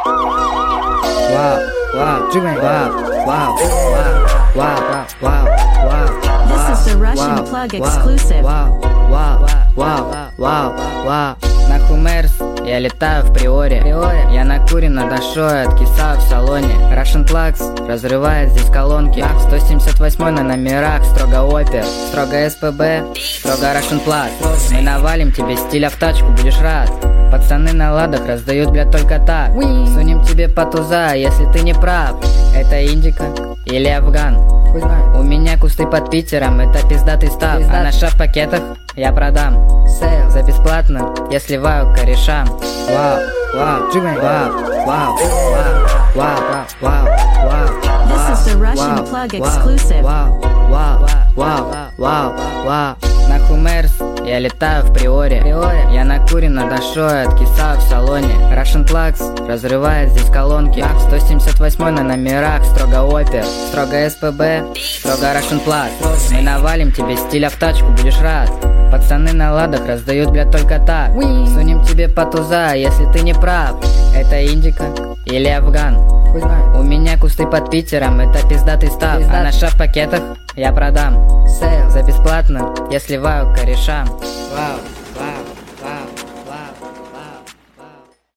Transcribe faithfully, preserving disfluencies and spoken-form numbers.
Wow, wow, wow, wow, wow, wow, wow, wow. This is the Russian Plug exclusive. Wow, wow, wow, wow, wow. На Хумерс я летаю в Приоре. Я накурен над душой, откисаю в салоне. Russian Plugs разрывает здесь колонки. сто семьдесят восьмой на номерах, строго опер, строго СПБ, строго Russian Plug. Мы навалим тебе стиля в тачку, будешь рад. Пацаны на ладах раздают, блядь, только так. Сунем тебе по туза, если ты не прав. Это Индика или Афган. У меня кусты под Питером, это пиздатый став. А на шав-пакетах я продам за бесплатно, я сливаю корешам. Вау, вау, вау, вау, вау, вау, вау, вау. This is the Russian Plug exclusive. Вау, вау, вау, вау, вау. На Хумерс я летаю в Приоре. Я накурен над душой, откисаю в салоне. Russian Plugs разрывает здесь колонки. сто семьдесят восьмой на номерах, строго опер, строго СПБ, строго Russian Plug. Мы навалим тебе стиля в тачку, будешь рад. Пацаны на ладах раздают, блядь, только так. Сунем тебе по туза, если ты не прав. Это Индика или Афган. У меня кусты под Питером, это пиздатый став. А на шав-пакетах я продам за бесплатно, я сливаю корешам. Вау.